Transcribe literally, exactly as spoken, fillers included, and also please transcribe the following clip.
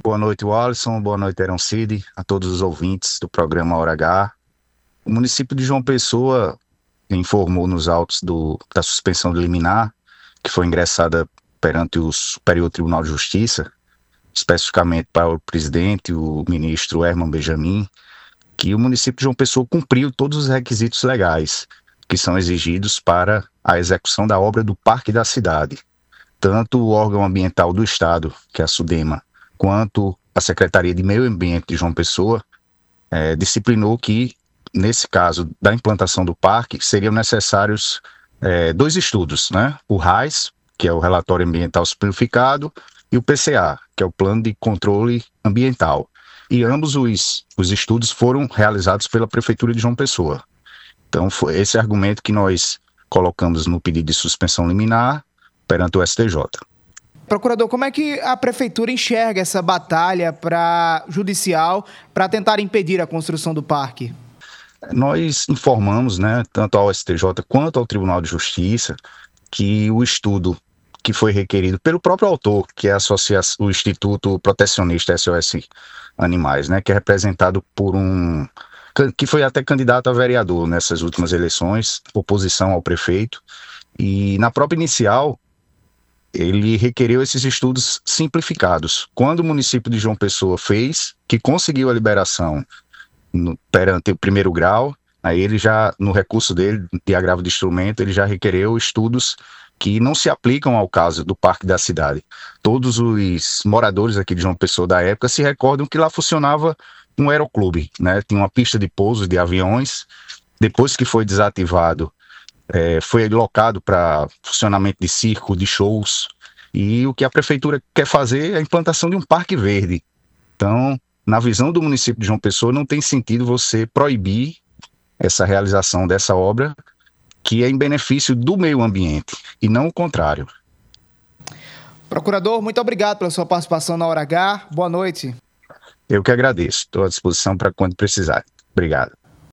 Boa noite, Walisson. Boa noite, Eroncide, a todos os ouvintes do programa Hora H. O município de João Pessoa informou nos autos do, da suspensão de liminar, que foi ingressada perante o Superior Tribunal de Justiça, especificamente para o presidente, o ministro Herman Benjamin, que o município de João Pessoa cumpriu todos os requisitos legais que são exigidos para a execução da obra do Parque da Cidade. Tanto o órgão ambiental do Estado, que é a SUDEMA, quanto a Secretaria de Meio Ambiente de João Pessoa, é, disciplinou que, nesse caso da implantação do parque, seriam necessários é, dois estudos, né? O RAIS, que é o Relatório Ambiental Simplificado, e o P C A, que é o Plano de Controle Ambiental. E ambos os, os estudos foram realizados pela Prefeitura de João Pessoa. Então, foi esse argumento que nós colocamos no pedido de suspensão liminar perante o S T J. Procurador, como é que a Prefeitura enxerga essa batalha pra, judicial para tentar impedir a construção do parque? Nós informamos, né, tanto ao S T J quanto ao Tribunal de Justiça, que o estudo que foi requerido pelo próprio autor, que é a associação, o Instituto Protecionista S O S Animais, né, que é representado por um... que foi até candidato a vereador nessas últimas eleições, oposição ao prefeito, e na própria inicial, ele requereu esses estudos simplificados. Quando o município de João Pessoa fez, que conseguiu a liberação no, perante o primeiro grau, aí ele já, no recurso dele, de agravo de instrumento, ele já requereu estudos que não se aplicam ao caso do Parque da Cidade. Todos os moradores aqui de João Pessoa da época se recordam que lá funcionava um aeroclube, né? Tinha uma pista de pouso de aviões. Depois que foi desativado, é, foi locado para funcionamento de circo, de shows, e o que a prefeitura quer fazer é a implantação de um parque verde. Então, na visão do município de João Pessoa, não tem sentido você proibir essa realização dessa obra, que é em benefício do meio ambiente, e não o contrário. Procurador, muito obrigado pela sua participação na Hora H. Boa noite. Eu que agradeço. Estou à disposição para quando precisar. Obrigado.